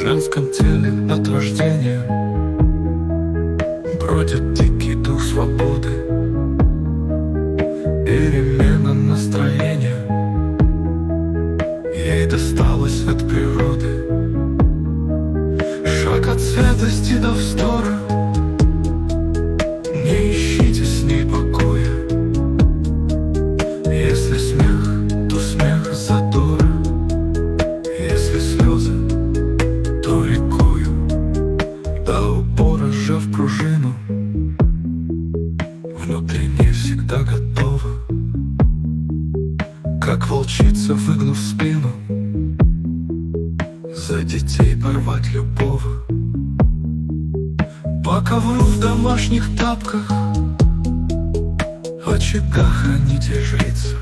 женском теле от рождения бродит дикий дух свободы, перемена настроения ей досталось от природы. Шаг от святости до вздора, не ищите с ней покоя. Если смех, то смех задора, если слезы, то рекою. До упора сжав пружину, внутренне всегда готова, как волчица, выгнув спину, за детей порвать любовь. По ковру в домашних тапках, в очагах храните жрица,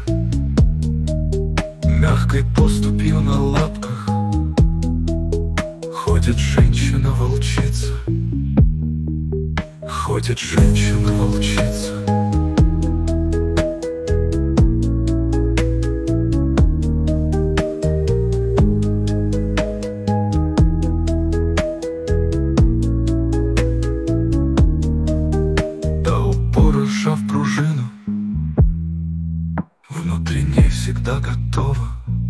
мягкой поступью на лапках ходит женщина-волчица, ходит женщина-волчица. Сжав пружину, внутренне всегда готова,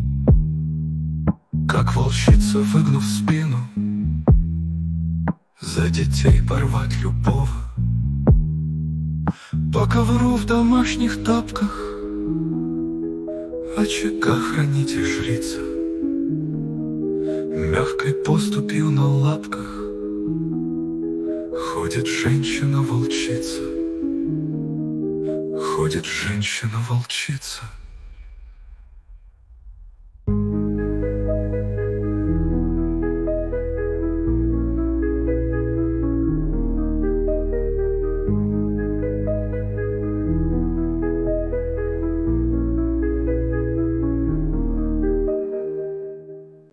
как волчица, выгнув спину, за детей порвать любовь. По ковру в домашних тапках, в очагах храните жрица, мягкой поступью на лапках ходит женщина-волчица, ходит женщина-волчица.